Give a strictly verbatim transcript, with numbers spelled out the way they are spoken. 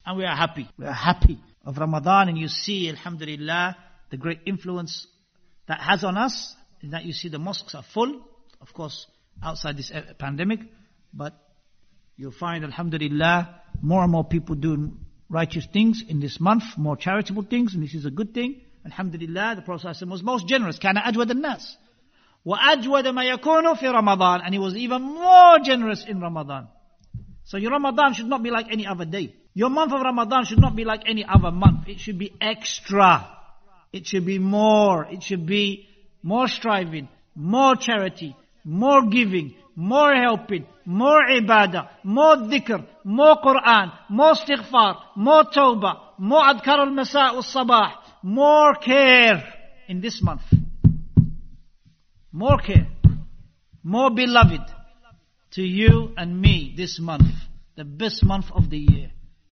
And we are happy. We are happy of Ramadan, and you see, alhamdulillah, the great influence that has on us, is that you see the mosques are full, of course, outside this pandemic, but you'll find, alhamdulillah, more and more people doing righteous things in this month, more charitable things, and this is a good thing. Alhamdulillah, the Prophet ﷺ was most generous. كَانَ أَجْوَدَ النَّاسِ وَأَجْوَدَ مَا يَكُونُ فِي رَمَضَانِ. And he was even more generous in Ramadan. So your Ramadan should not be like any other day. Your month of Ramadan should not be like any other month. It should be extra. It should be more. It should be more striving, more charity, more giving, more helping, more ibadah, more dhikr, more Quran, more istighfar, more tawbah, more adhkar al-masa' al-sabah, more care in this month. More care. More beloved to you and me this month. The best month of the year.